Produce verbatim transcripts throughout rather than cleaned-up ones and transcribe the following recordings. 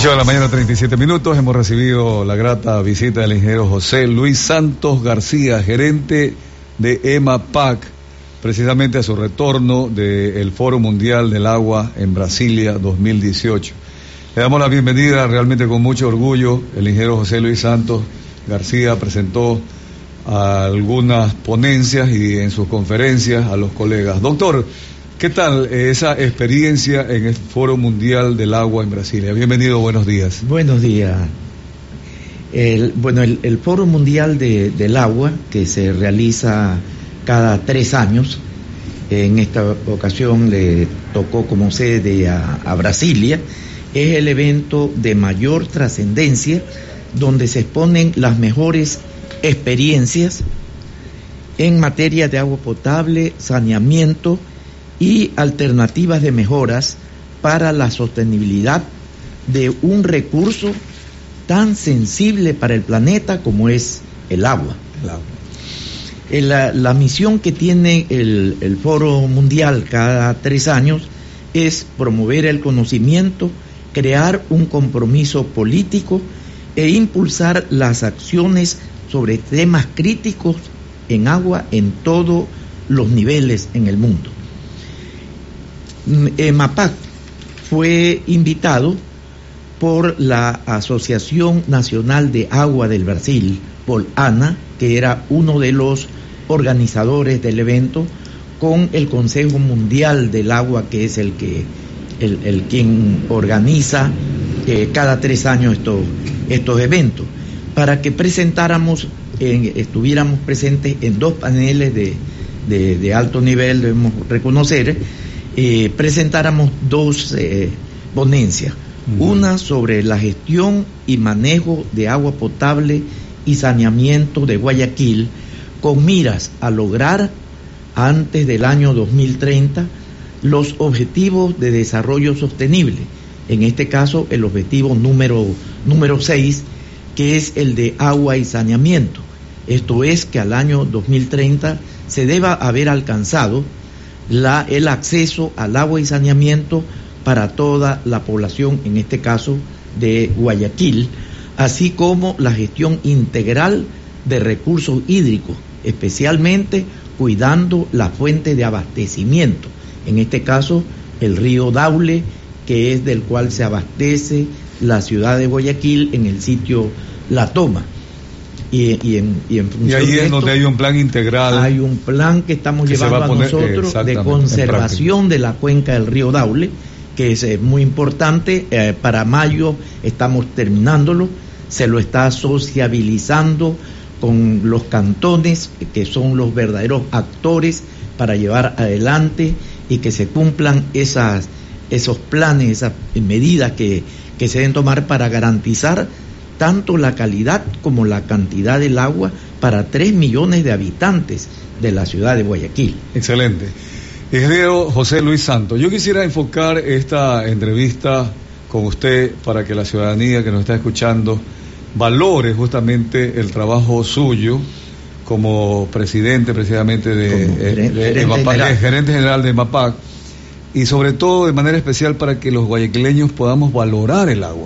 ocho de la mañana, treinta y siete minutos, hemos recibido la grata visita del ingeniero José Luis Santos García, gerente de EMAPAC, precisamente a su retorno del Foro Mundial del Agua en Brasilia dos mil dieciocho. Le damos la bienvenida realmente con mucho orgullo. El ingeniero José Luis Santos García presentó algunas ponencias y en sus conferencias a los colegas. Doctor, ¿qué tal esa experiencia en el Foro Mundial del Agua en Brasilia? Bienvenido, buenos días. Buenos días. El, bueno, el, el Foro Mundial de, del Agua, que se realiza cada tres años, en esta ocasión le tocó como sede a, a Brasilia, es el evento de mayor trascendencia donde se exponen las mejores experiencias en materia de agua potable, saneamiento y alternativas de mejoras para la sostenibilidad de un recurso tan sensible para el planeta como es el agua. El agua. La, la misión que tiene el, el Foro Mundial cada tres años es promover el conocimiento, crear un compromiso político e impulsar las acciones sobre temas críticos en agua en todos los niveles en el mundo. EMAPAC fue invitado por la Asociación Nacional de Agua del Brasil, por ANA, que era uno de los organizadores del evento, con el Consejo Mundial del Agua, que es el que el, el quien organiza eh, cada tres años estos, estos eventos, para que presentáramos, en, estuviéramos presentes en dos paneles de, de, de alto nivel, debemos reconocer. Eh, presentáramos dos eh, ponencias, uh-huh. Una sobre la gestión y manejo de agua potable y saneamiento de Guayaquil, con miras a lograr antes del año dos mil treinta los objetivos de desarrollo sostenible, en este caso el objetivo número, número seis, que es el de agua y saneamiento. Esto es que al año dos mil treinta se deba haber alcanzado La, el acceso al agua y saneamiento para toda la población, en este caso de Guayaquil, así como la gestión integral de recursos hídricos, especialmente cuidando la fuente de abastecimiento, en este caso el río Daule, que es del cual se abastece la ciudad de Guayaquil en el sitio La Toma. Y, y, en, y, en y ahí es donde hay un plan integral. Hay un plan que estamos que llevando a, poner, nosotros de conservación de la cuenca del río Daule, que es eh, muy importante. Eh, para mayo estamos terminándolo. Se lo está sociabilizando con los cantones, que son los verdaderos actores para llevar adelante y que se cumplan esas, esos planes, esas medidas que, que se deben tomar para garantizar tanto la calidad como la cantidad del agua para tres millones de habitantes de la ciudad de Guayaquil. Excelente. Ingeniero José Luis Santos, yo quisiera enfocar esta entrevista con usted para que la ciudadanía que nos está escuchando valore justamente el trabajo suyo como presidente precisamente de, como eh, gerente, de, de EMAPAC, general. gerente general de EMAPAC, y sobre todo de manera especial para que los guayaquileños podamos valorar el agua.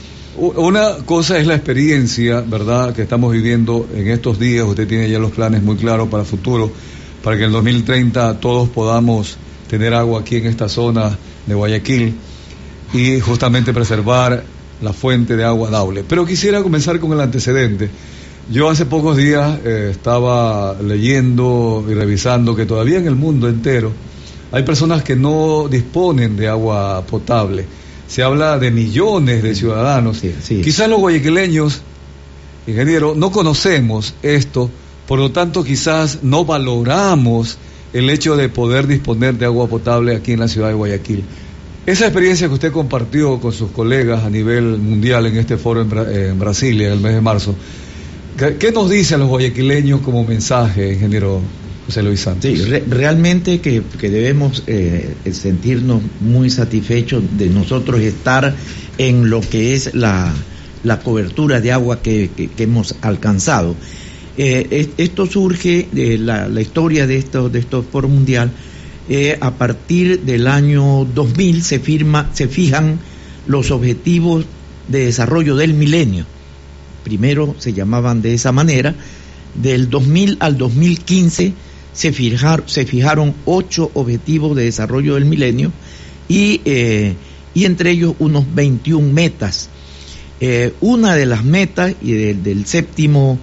Una cosa es la experiencia, ¿verdad?, que estamos viviendo en estos días. Usted tiene ya los planes muy claros para el futuro, para que en el dos mil treinta todos podamos tener agua aquí en esta zona de Guayaquil y justamente preservar la fuente de agua Daule. Pero quisiera comenzar con el antecedente. Yo hace pocos días eh, estaba leyendo y revisando que todavía en el mundo entero hay personas que no disponen de agua potable. Se habla de millones de ciudadanos. Sí, sí. Quizás los guayaquileños, ingeniero, no conocemos esto, por lo tanto quizás no valoramos el hecho de poder disponer de agua potable aquí en la ciudad de Guayaquil. Esa experiencia que usted compartió con sus colegas a nivel mundial en este foro en, Bra- en Brasilia en el mes de marzo, ¿qué, qué nos dice a los guayaquileños como mensaje, ingeniero José Luis Santos? Sí, re- realmente que, que debemos eh, sentirnos muy satisfechos de nosotros estar en lo que es la, la cobertura de agua que, que, que hemos alcanzado. Eh, esto surge de la, la historia de estos de estos foros mundial. Eh, a partir del año dos mil se firma se fijan los objetivos de Desarrollo del Milenio. Primero se llamaban de esa manera. Del dos mil al dos mil quince se fijaron, se fijaron ocho objetivos de desarrollo del milenio y, eh, y entre ellos unos veintiún metas. Eh, una de las metas y de, del séptimo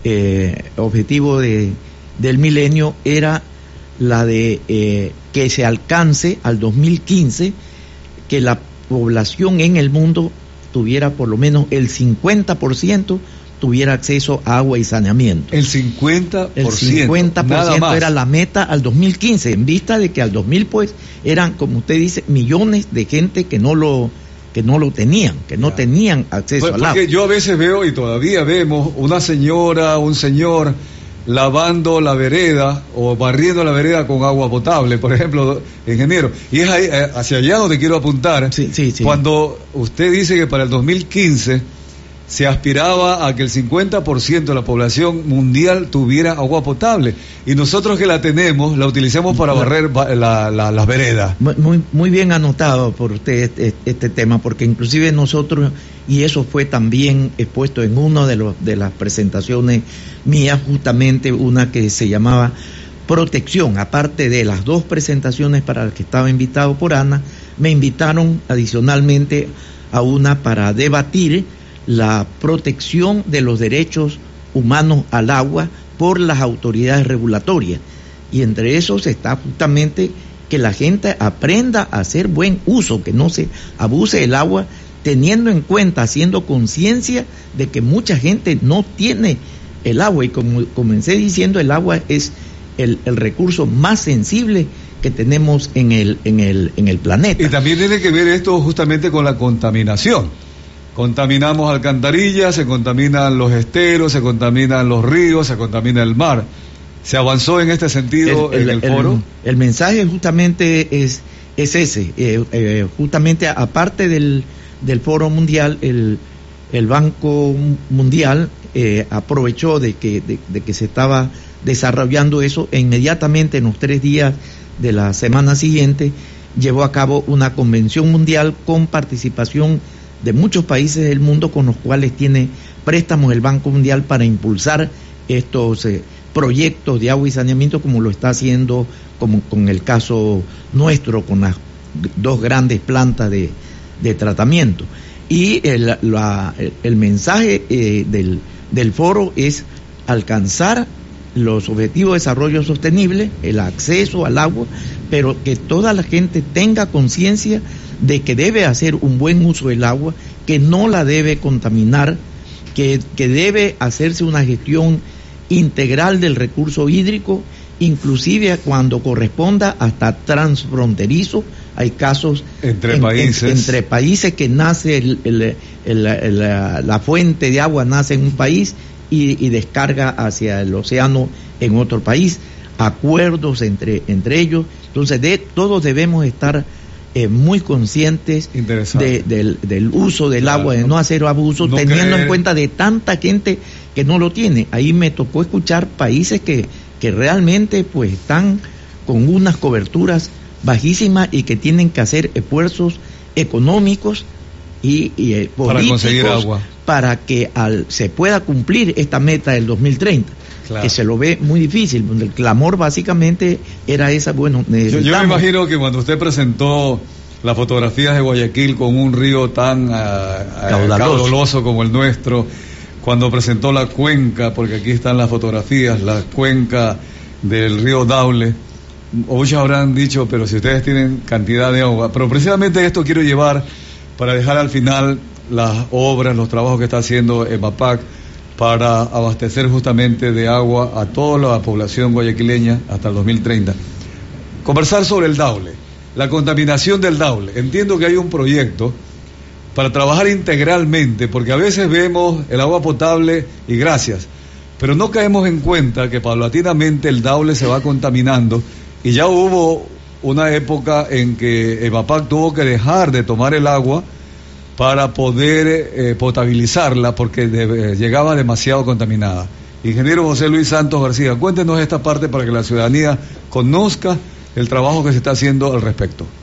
eh, objetivo de, del milenio era la de eh, que se alcance al dos mil quince que la población en el mundo tuviera por lo menos el cincuenta por ciento tuviera acceso a agua y saneamiento. El cincuenta por ciento. El cincuenta por ciento nada más. Era la meta al dos mil quince, en vista de que al dos mil pues eran, como usted dice, millones de gente que no lo que no lo tenían, que no ya. tenían acceso pues, al agua. Porque yo a veces veo y todavía vemos una señora, un señor lavando la vereda o barriendo la vereda con agua potable, por ejemplo, ingeniero. Y es ahí, hacia allá donde quiero apuntar. Sí, sí, sí. Cuando usted dice que para el dos mil quince se aspiraba a que el cincuenta por ciento de la población mundial tuviera agua potable y nosotros que la tenemos la utilizamos para barrer la, la, las veredas. Muy, muy bien anotado por usted este, este tema, porque inclusive nosotros, y eso fue también expuesto en una de, los, de las presentaciones mías, justamente una que se llamaba protección, aparte de las dos presentaciones para las que estaba invitado por Ana, me invitaron adicionalmente a una para debatir la protección de los derechos humanos al agua por las autoridades regulatorias. Y entre esos está justamente que la gente aprenda a hacer buen uso, que no se abuse el agua, teniendo en cuenta, haciendo conciencia de que mucha gente no tiene el agua. Y como comencé diciendo, el agua es el, el recurso más sensible que tenemos en el, en el, en el planeta. Y también tiene que ver esto justamente con la contaminación. Contaminamos alcantarillas, se contaminan los esteros, se contaminan los ríos, se contamina el mar. ¿Se avanzó en este sentido el, el, en el foro? El, el mensaje justamente es, es ese. Eh, eh, justamente aparte del, del foro mundial, el, el Banco Mundial eh, aprovechó de que, de, de que se estaba desarrollando eso e inmediatamente en los tres días de la semana siguiente llevó a cabo una convención mundial con participación de muchos países del mundo, con los cuales tiene préstamos el Banco Mundial para impulsar estos eh, proyectos de agua y saneamiento, como lo está haciendo como con el caso nuestro, con las dos grandes plantas de, de tratamiento. Y el, la, el, el mensaje eh, del, del foro es alcanzar los objetivos de desarrollo sostenible, el acceso al agua, pero que toda la gente tenga conciencia de que debe hacer un buen uso del agua, que no la debe contaminar, que, que debe hacerse una gestión integral del recurso hídrico, inclusive cuando corresponda hasta transfronterizo. Hay casos entre en, países en, entre países que nace el, el, el, el, la, la fuente de agua nace en un país y, y descarga hacia el océano en otro país, acuerdos entre, entre ellos. Entonces de, todos debemos estar Eh, muy conscientes de, del, del uso del claro, agua, de no hacer abuso, no teniendo creer. en cuenta de tanta gente que no lo tiene. Ahí me tocó escuchar países que, que realmente pues están con unas coberturas bajísimas y que tienen que hacer esfuerzos económicos y, y eh, políticos para conseguir agua, para que al, se pueda cumplir esta meta del dos mil treinta. Claro. Que se lo ve muy difícil. El clamor básicamente era esa, bueno, yo, yo me imagino que cuando usted presentó las fotografías de Guayaquil con un río tan uh, caudaloso. caudaloso como el nuestro, cuando presentó la cuenca, porque aquí están las fotografías, la cuenca del río Daule, muchos habrán dicho, pero si ustedes tienen cantidad de agua, pero precisamente esto quiero llevar para dejar al final las obras, los trabajos que está haciendo EMAPAC para abastecer justamente de agua a toda la población guayaquileña hasta el dos mil treinta. Conversar sobre el Daule, la contaminación del Daule. Entiendo que hay un proyecto para trabajar integralmente, porque a veces vemos el agua potable y gracias, pero no caemos en cuenta que paulatinamente el Daule se va contaminando y ya hubo una época en que EMAPAC tuvo que dejar de tomar el agua para poder eh, potabilizarla porque de, eh, llegaba demasiado contaminada. Ingeniero José Luis Santos García, cuéntenos esta parte para que la ciudadanía conozca el trabajo que se está haciendo al respecto.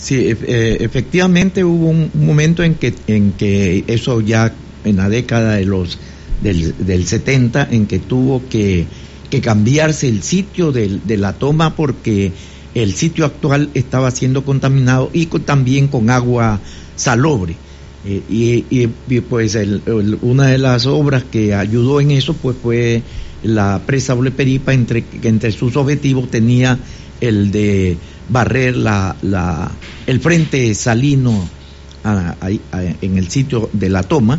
Sí, eh, efectivamente hubo un momento en que, en que eso ya en la década de los del, del setenta, en que tuvo que, que cambiarse el sitio de, de la toma porque el sitio actual estaba siendo contaminado y con, también con agua salobre. Eh, y, y, y pues el, el, una de las obras que ayudó en eso pues fue la presa Oleperipa, entre, que entre sus objetivos tenía el de barrer la, la, el frente salino a, a, a, en el sitio de la toma.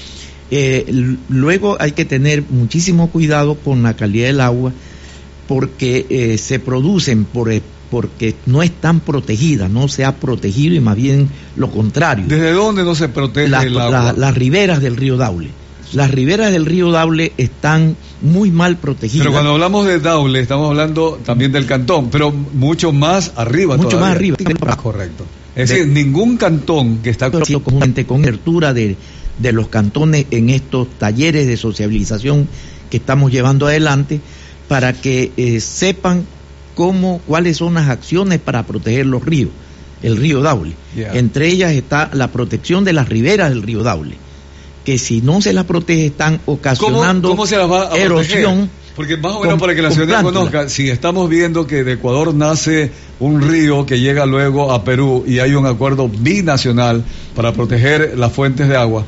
Eh, luego hay que tener muchísimo cuidado con la calidad del agua porque eh, se producen por, porque no están protegidas, no se ha protegido y más bien lo contrario. ¿Desde dónde no se protege la, el agua? La, las riberas del río Daule. Las riberas del río Daule están muy mal protegidas. Pero cuando hablamos de Daule estamos hablando también del cantón, pero mucho más arriba mucho todavía. más arriba. Ah, correcto. Es de, decir, ningún cantón que está comúnmente con cobertura de, de los cantones en estos talleres de sociabilización que estamos llevando adelante para que eh, sepan cómo, cuáles son las acciones para proteger los ríos, el río Daule. Yeah. Entre ellas está la protección de las riberas del río Daule, que si no se las protege están ocasionando ¿Cómo, cómo se las va a erosión. Proteger? Porque más o menos para que la ciudadanía conozca, si estamos viendo que de Ecuador nace un río que llega luego a Perú y hay un acuerdo binacional para proteger las fuentes de agua,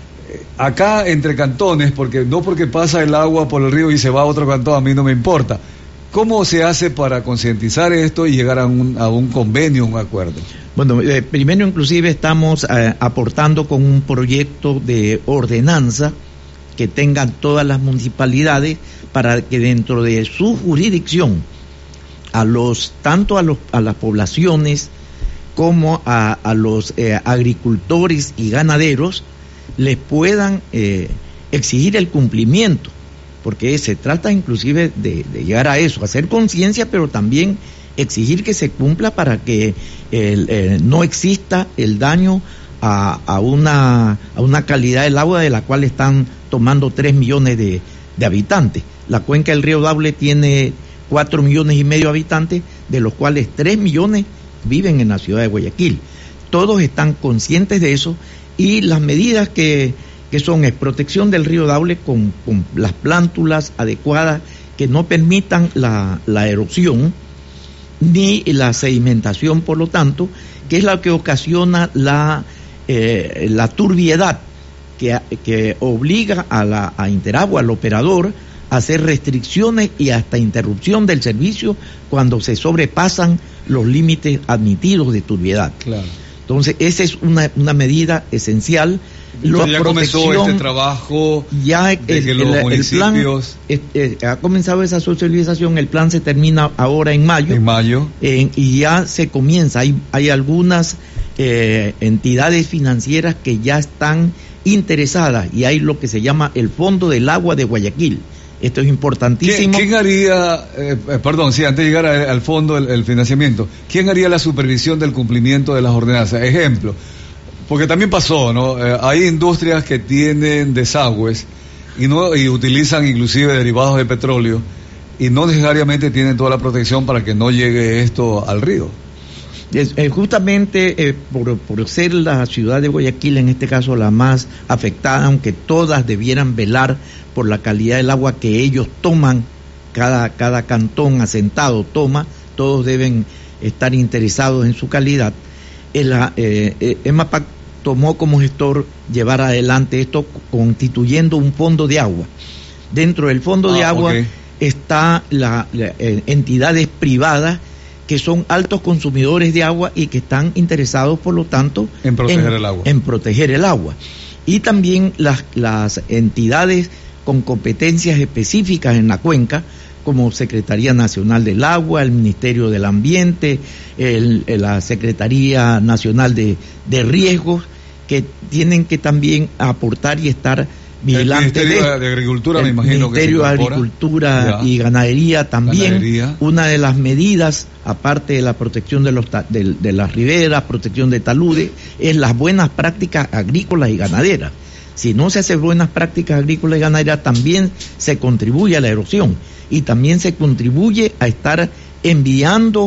acá entre cantones, porque no porque pasa el agua por el río y se va a otro cantón, a mí no me importa. ¿Cómo se hace para concientizar esto y llegar a un, a un convenio, un acuerdo? Bueno, eh, primero inclusive estamos eh, aportando con un proyecto de ordenanza que tengan todas las municipalidades para que dentro de su jurisdicción, a los tanto a, los, a las poblaciones como a, a los eh, agricultores y ganaderos, les puedan eh, exigir el cumplimiento, porque se trata inclusive de, de llegar a eso, hacer conciencia, pero también exigir que se cumpla para que el, eh, no exista el daño a, a, una, a una calidad del agua de la cual están tomando tres millones de, de habitantes. La cuenca del río Daule tiene cuatro millones y medio de habitantes, de los cuales tres millones viven en la ciudad de Guayaquil. Todos están conscientes de eso y las medidas que, que son es protección del río Daule con, con las plántulas adecuadas que no permitan la, la erosión ni la sedimentación, por lo tanto, que es la que ocasiona la, eh, la turbiedad que, que obliga a, la, a Interagua, al operador, a hacer restricciones y hasta interrupción del servicio cuando se sobrepasan los límites admitidos de turbiedad. Claro. Entonces, esa es una, una medida esencial. Los ya comenzó este trabajo ya de el, que los el, municipios... El plan, eh, eh, ha comenzado esa socialización, el plan se termina ahora en mayo. En mayo. Eh, y ya se comienza, hay, hay algunas eh, entidades financieras que ya están interesadas y hay lo que se llama el Fondo del Agua de Guayaquil. Esto es importantísimo. ¿Quién, quién haría, eh, perdón, sí, antes de llegar a, al fondo, el, el financiamiento, quién haría la supervisión del cumplimiento de las ordenanzas? Ejemplo, porque también pasó, ¿no? Eh, hay industrias que tienen desagües y no y utilizan inclusive derivados de petróleo y no necesariamente tienen toda la protección para que no llegue esto al río. Es, eh, justamente eh, por, por ser la ciudad de Guayaquil, en este caso la más afectada, aunque todas debieran velar por la calidad del agua que ellos toman, cada, cada cantón asentado toma, todos deben estar interesados en su calidad. El, eh, eh, EMAPAC tomó como gestor llevar adelante esto constituyendo un fondo de agua. Dentro del fondo ah, de agua okay. está la, la eh, entidades privadas que son altos consumidores de agua y que están interesados, por lo tanto, en proteger en, el agua. En proteger el agua. Y también las, las entidades con competencias específicas en la cuenca, como Secretaría Nacional del Agua, el Ministerio del Ambiente, el, la Secretaría Nacional de, de Riesgos, que tienen que también aportar y estar vigilantes. El Ministerio de, de Agricultura, el me imagino que Ministerio de Agricultura ya. y Ganadería también. Ganadería. Una de las medidas, aparte de la protección de, los, de, de las riberas, protección de taludes, es las buenas prácticas agrícolas y ganaderas. Si no se hacen buenas prácticas agrícolas y ganaderas, también se contribuye a la erosión y también se contribuye a estar enviando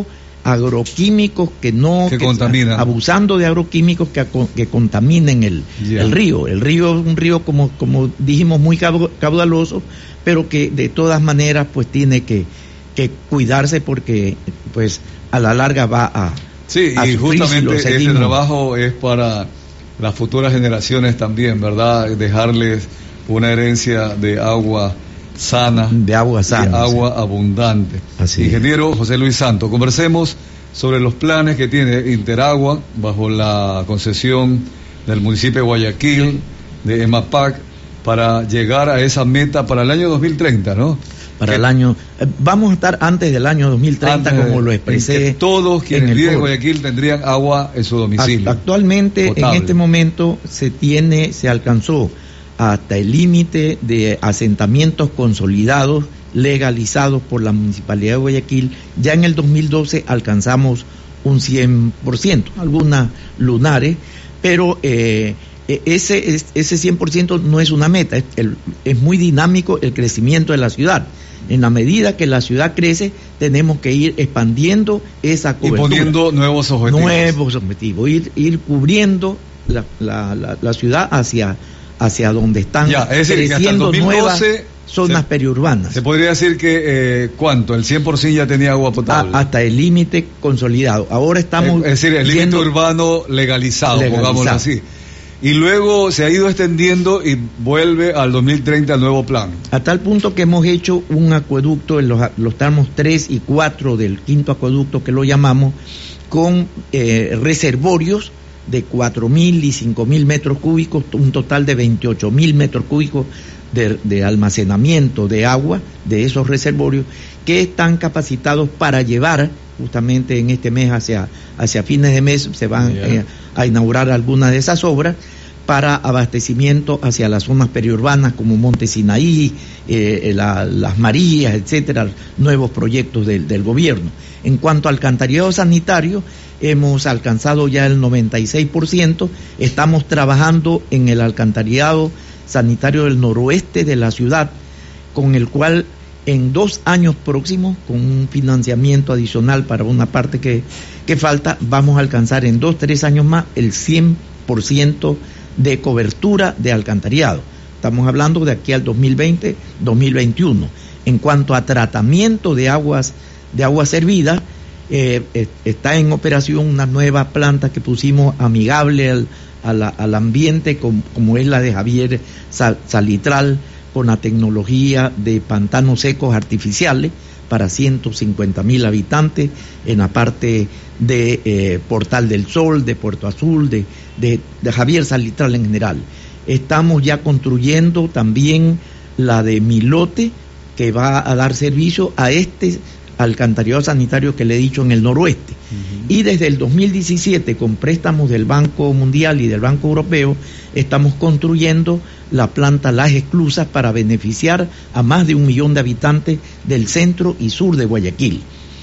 agroquímicos que no que que, contaminan, abusando de agroquímicos que, que contaminen el, yeah. el río. El río es un río, como, como dijimos, muy caudaloso, pero que de todas maneras pues tiene que, que cuidarse, porque pues a la larga va a sí, a y justamente si este trabajo es para las futuras generaciones también, ¿verdad? Dejarles una herencia de agua sana, de agua sana, de agua sí. abundante. Así Ingeniero es. José Luis Santos, conversemos sobre los planes que tiene Interagua bajo la concesión del municipio de Guayaquil, de EMAPAC, para llegar a esa meta para el año dos mil treinta, ¿no? Para que, el año, eh, vamos a estar antes del año dos mil treinta, antes, como lo expresé. Que todos quienes viven en Guayaquil tendrían agua en su domicilio. Actualmente, potable. En este momento, se tiene, se alcanzó hasta el límite de asentamientos consolidados, legalizados por la Municipalidad de Guayaquil. Ya en el dos mil doce alcanzamos un cien por ciento, algunas lunares, pero eh, ese, ese cien por ciento no es una meta, es, el, es muy dinámico el crecimiento de la ciudad. En la medida que la ciudad crece, tenemos que ir expandiendo esa cobertura. Y poniendo nuevos objetivos. Nuevos objetivos, ir, ir cubriendo la, la, la, la ciudad hacia, hacia donde están ya, es decir, creciendo que hasta el dos mil doce nuevas zonas se, periurbanas. Se podría decir que, eh, ¿cuánto? ¿El cien por ciento ya tenía agua potable? A, hasta el límite consolidado. Ahora estamos... Es decir, el límite urbano legalizado, legalizado, pongámoslo así. Y luego se ha ido extendiendo y vuelve al dos mil treinta el nuevo plan. A tal punto que hemos hecho un acueducto en los, los tramos tres y cuatro del quinto acueducto, que lo llamamos, con eh, reservorios de cuatro mil y cinco mil metros cúbicos, un total de veintiocho mil metros cúbicos de, de almacenamiento de agua de esos reservorios, que están capacitados para llevar, justamente en este mes, hacia, hacia fines de mes, se van eh, a inaugurar algunas de esas obras para abastecimiento hacia las zonas periurbanas como Monte Sinaí, eh, la, Las Marías, etcétera, nuevos proyectos del, del gobierno. En cuanto al alcantarillado sanitario, hemos alcanzado ya el noventa y seis por ciento, estamos trabajando en el alcantarillado sanitario del noroeste de la ciudad, con el cual en dos años próximos, con un financiamiento adicional para una parte que, que falta, vamos a alcanzar en dos, tres años más el cien por ciento de cobertura de alcantarillado. Estamos hablando de aquí al dos mil veinte, dos mil veintiuno. En cuanto a tratamiento de aguas, de aguas servidas, eh, eh, está en operación una nueva planta que pusimos amigable al, al, al ambiente, como, como es la de Javier Sal, Salitral, con la tecnología de pantanos secos artificiales para ciento cincuenta mil habitantes en la parte de eh, Portal del Sol, de Puerto Azul, de, de, de Javier Salitral en general. Estamos ya construyendo también la de Milote, que va a dar servicio a este alcantarillado sanitario que le he dicho en el noroeste. Uh-huh. Y desde el dos mil diecisiete, con préstamos del Banco Mundial y del Banco Europeo, estamos construyendo la planta Las Esclusas para beneficiar a más de un millón de habitantes del centro y sur de Guayaquil.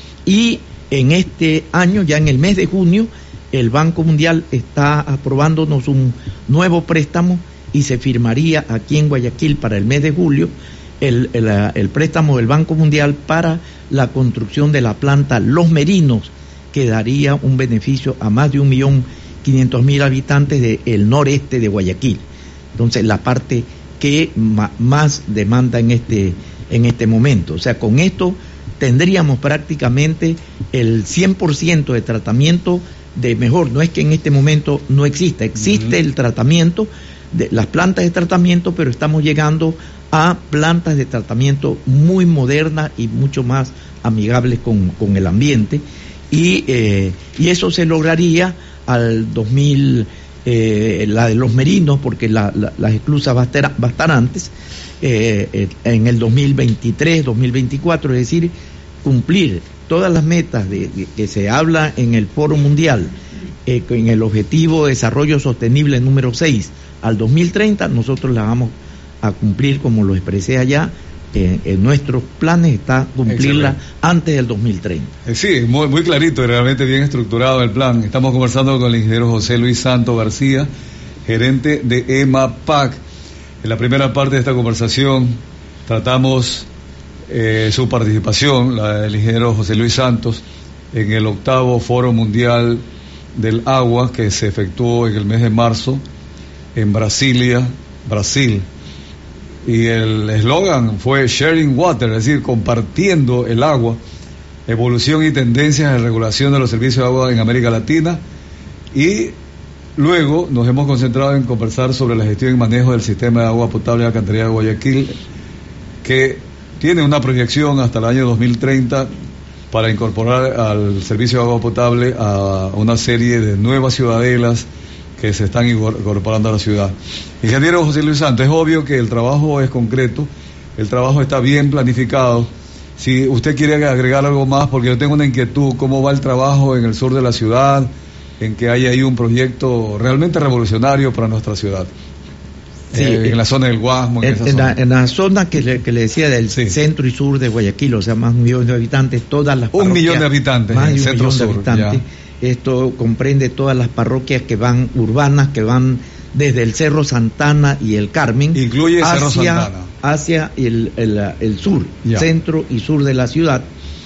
Y en este año, ya en el mes de junio, el Banco Mundial está aprobándonos un nuevo préstamo y se firmaría aquí en Guayaquil para el mes de julio el, el, el préstamo del Banco Mundial para la construcción de la planta Los Merinos, que daría un beneficio a más de un millón quinientos mil habitantes del noreste de Guayaquil. Entonces, la parte que ma, más demanda en este, en este momento. O sea, con esto tendríamos prácticamente el cien por ciento de tratamiento de mejor. No es que en este momento no exista, existe uh-huh. el tratamiento, de las plantas de tratamiento, pero estamos llegando a plantas de tratamiento muy modernas y mucho más amigables con, con el ambiente. Y, eh, y eso se lograría al dos mil... Eh, la de Los Merinos, porque la, la, las esclusas va a estar, va a estar antes, eh, eh, en el dos mil veintitrés, dos mil veinticuatro, es decir, cumplir todas las metas de, de, que se habla en el Foro Mundial, eh, en el Objetivo de Desarrollo Sostenible número seis al dos mil treinta, nosotros la vamos a cumplir como lo expresé allá. En, en nuestros planes está cumplirla Excelente. Antes del dos mil treinta. Eh, sí, muy, muy clarito y realmente bien estructurado el plan. Estamos conversando con el ingeniero José Luis Santos García, gerente de EMAPAC. En la primera parte de esta conversación tratamos eh, su participación, la del ingeniero José Luis Santos, en el octavo Foro Mundial del Agua que se efectuó en el mes de marzo en Brasilia, Brasil. Y el eslogan fue Sharing Water, es decir, compartiendo el agua, evolución y tendencias en regulación de los servicios de agua en América Latina. Y luego nos hemos concentrado en conversar sobre la gestión y manejo del sistema de agua potable de Alcantarillado de Guayaquil, que tiene una proyección hasta el año dos mil treinta para incorporar al servicio de agua potable a una serie de nuevas ciudadelas que se están incorporando a la ciudad. Ingeniero José Luis Santos, es obvio que el trabajo es concreto, el trabajo está bien planificado. Si usted quiere agregar algo más, porque yo tengo una inquietud, ¿cómo va el trabajo en el sur de la ciudad? En que hay ahí un proyecto realmente revolucionario para nuestra ciudad. Sí, eh, en la zona del Guasmo. En, en, esa en, zona. La, en la zona que le, que le decía del sí. centro y sur de Guayaquil, o sea, más de un millón de habitantes, todas las Un millón de habitantes más en el de un centro millón sur. De habitantes. Esto comprende todas las parroquias que van urbanas, que van desde el Cerro Santana y el Carmen. Incluye el Cerro hacia, Santana. Hacia el, el, el sur, ya. centro y sur de la ciudad.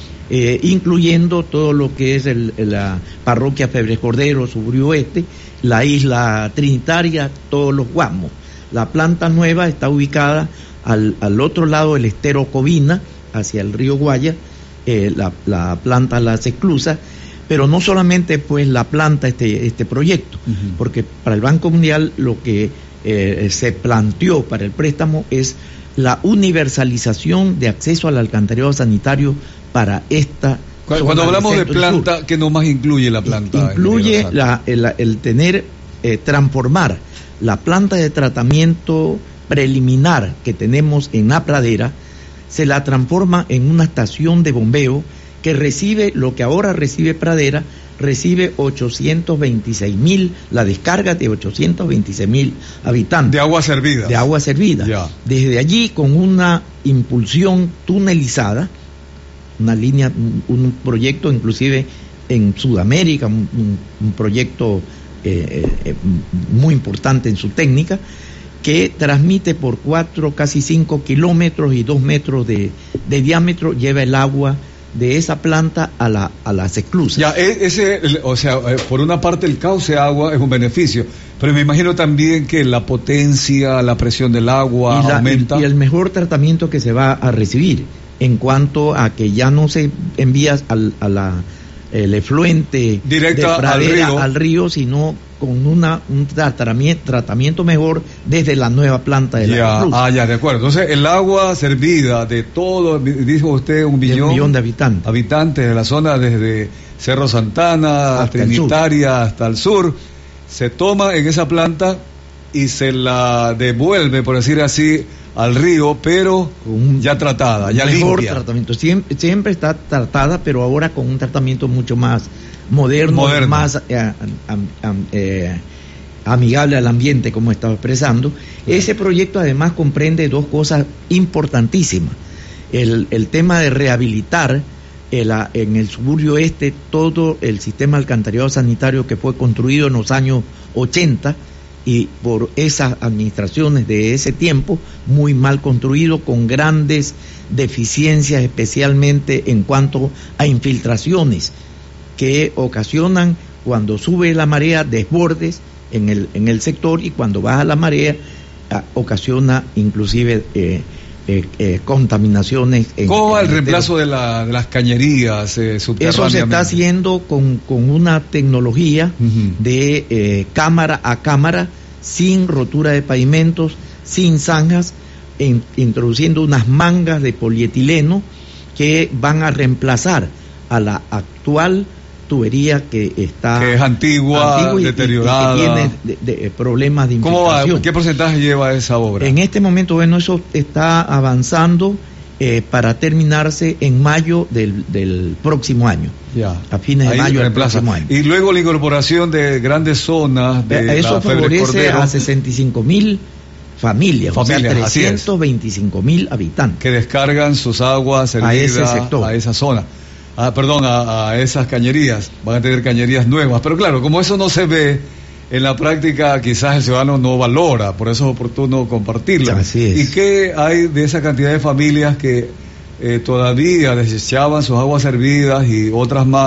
Eh, incluyendo todo lo que es el, la parroquia Febres Cordero, Suburbio Oeste, la isla Trinitaria, todos los Guasmos. La planta nueva está ubicada al, al otro lado del estero Covina, hacia el río Guaya, eh, la, la planta La Seclusa, pero no solamente pues la planta este, este proyecto, uh-huh. porque para el Banco Mundial lo que eh, se planteó para el préstamo es la universalización de acceso al alcantarillado sanitario para esta. Cuando, cuando hablamos de planta, ¿qué nomás incluye la planta? Incluye la, el, el tener, eh, transformar la planta de tratamiento preliminar que tenemos en la pradera, se la transforma en una estación de bombeo que recibe lo que ahora recibe Pradera, recibe ochocientos veintiséis mil, la descarga de ochocientos veintiséis mil habitantes. De agua servida. De agua servida. Ya. Desde allí, con una impulsión tunelizada, una línea, un, un proyecto inclusive en Sudamérica, un, un, un proyecto eh, eh, muy importante en su técnica, que transmite por cuatro, casi cinco kilómetros y dos metros de, de diámetro, lleva el agua de esa planta a la a la seclusa. Ya, ese, o sea, por una parte el cauce de agua es un beneficio, pero me imagino también que la potencia, la presión del agua y la, aumenta. Y, y el mejor tratamiento que se va a recibir, en cuanto a que ya no se envía al, a la, el efluente directa de Pradera al río. al río, sino con una un tratamiento, tratamiento mejor desde la nueva planta de la ya, seclusa. Ah, ya, de acuerdo. Entonces, el agua servida de todo, dijo usted, un millón, de, un millón de habitantes. habitantes de la zona desde Cerro Santana, hasta Trinitaria, hasta el sur, se toma en esa planta y se la devuelve, por decir así, al río, pero un, ya tratada, ya mejor limpia. Tratamiento. Siempre, siempre está tratada, pero ahora con un tratamiento mucho más moderno, moderno. más eh, am, am, eh, amigable al ambiente, como estaba expresando. Claro. Ese proyecto además comprende dos cosas importantísimas. El, el tema de rehabilitar el, en el suburbio este todo el sistema alcantarillado sanitario que fue construido en los años ochenta, y por esas administraciones de ese tiempo, muy mal construido, con grandes deficiencias, especialmente en cuanto a infiltraciones, que ocasionan, cuando sube la marea, desbordes en el, en el sector, y cuando baja la marea, a, ocasiona inclusive eh, eh, eh, contaminaciones. En, ¿Cómo va el en reemplazo de, la, de las cañerías eh, subterráneas? Eso se está haciendo con, con una tecnología uh-huh. de eh, cámara a cámara, sin rotura de pavimentos, sin zanjas, en, introduciendo unas mangas de polietileno que van a reemplazar a la actual tubería que está que es antigua, antigua y, deteriorada, y que tiene de, de problemas de infiltración. ¿Cómo va? ¿Qué porcentaje lleva esa obra? En este momento, bueno, eso está avanzando eh, para terminarse en mayo del, del próximo año. Ya. A fines de Ahí mayo del reemplaza. próximo año. Y luego la incorporación de grandes zonas de eso la favorece Cordero, a sesenta y cinco mil familias, familias, o sea, trescientos veinticinco mil habitantes que descargan sus aguas servidas a ese sector, a esa zona. Ah, perdón, a, a esas cañerías. Van a tener cañerías nuevas. Pero claro, como eso no se ve en la práctica, quizás el ciudadano no valora, por eso es oportuno compartirlo. Así es. ¿Y qué hay de esa cantidad de familias que eh, todavía desechaban sus aguas servidas y otras más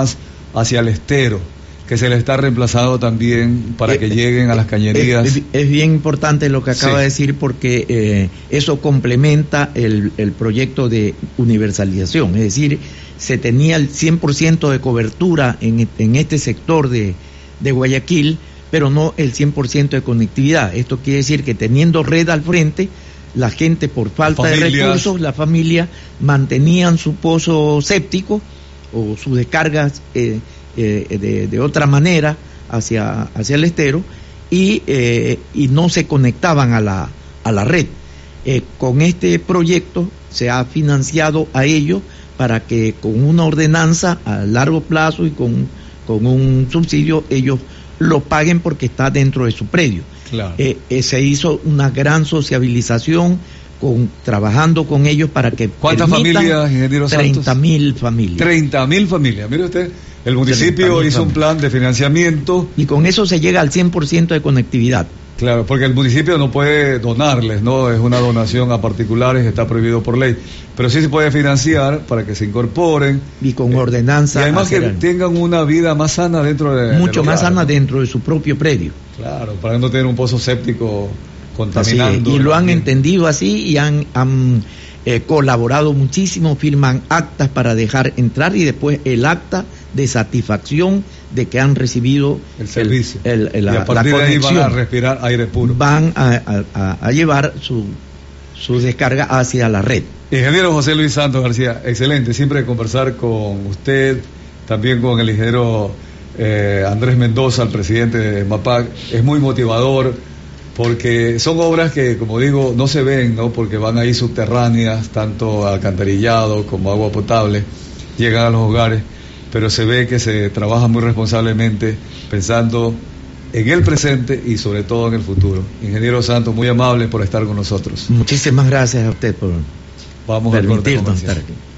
hacia el estero, que se le está reemplazando también para que lleguen a las cañerías. Es, es bien importante lo que acaba sí. de decir, porque eh, eso complementa el, el proyecto de universalización, es decir, se tenía el cien por ciento de cobertura en, en este sector de, de Guayaquil, pero no el cien por ciento de conectividad. Esto quiere decir que teniendo red al frente, la gente por falta de recursos, la familia mantenían su pozo séptico o sus descargas eh, eh, de, de otra manera hacia, hacia el estero y, eh, y no se conectaban a la, a la red. Eh, con este proyecto se ha financiado a ellos para que con una ordenanza a largo plazo y con, con un subsidio ellos lo paguen porque está dentro de su predio. Claro. Eh, eh, se hizo una gran sociabilización con, trabajando con ellos para que ¿Cuántas familias, ingeniero Santos? treinta mil familias. treinta mil familias. Mire usted, el municipio hizo un plan de financiamiento. Y con eso se llega al cien por ciento de conectividad. Claro, porque el municipio no puede donarles, ¿no? Es una donación a particulares, está prohibido por ley. Pero sí se puede financiar para que se incorporen. Y con ordenanza. Y además que tengan una vida más sana dentro de... Mucho más sana dentro de su propio predio. Claro, para no tener un pozo séptico contaminando. Y lo han entendido así y han, han eh, colaborado muchísimo, firman actas para dejar entrar y después el acta de satisfacción de que han recibido el servicio. El, el, el, la, y a partir la de ahí van a respirar aire puro. Van a, a, a llevar su, su descarga hacia la red. Ingeniero José Luis Santos García, excelente, siempre conversar con usted, también con el ingeniero eh, Andrés Mendoza, el presidente de MAPAC, es muy motivador, porque son obras que, como digo, no se ven, ¿no? Porque van ahí subterráneas, tanto alcantarillado como agua potable, llegan a los hogares, pero se ve que se trabaja muy responsablemente, pensando en el presente y sobre todo en el futuro. Ingeniero Santos, muy amable por estar con nosotros. Muchísimas gracias a usted por Vamos permitirnos a estar aquí.